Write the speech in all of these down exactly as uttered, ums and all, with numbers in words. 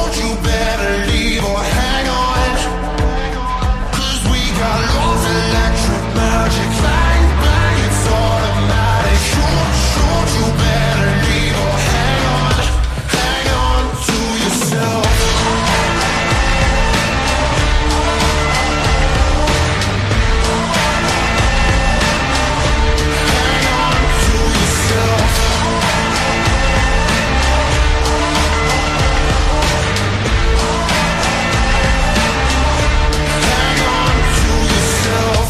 shoot, you better leave or hang on. Cause we got love, electric magic. Bang, bang, it's automatic. Shoot, shoot, you better leave or hang on. Hang on to yourself. Hang on to yourself. Hang on to yourself.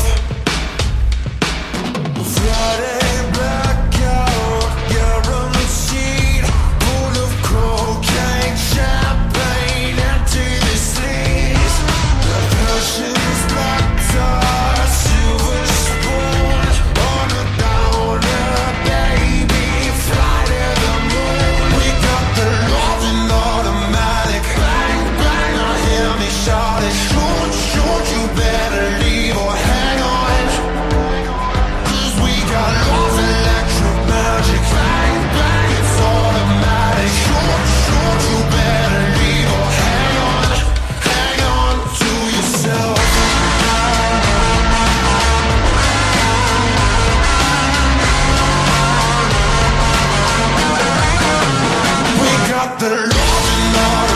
Friday blackout, guaranteed. Full of cocaine, champagne, empty the sleeves. The Persian's black tar, silver spoon. On a downer, baby, fly to the moon. We got the love in automatic. Bang, bang, I hear me shout it. Shoot, shoot, you better leave or hang on. Cause we got love, electric magic. Bang, bang, it's automatic. Shoot, shoot, you better leave or hang on. Hang on to yourself. We got the love in automatic.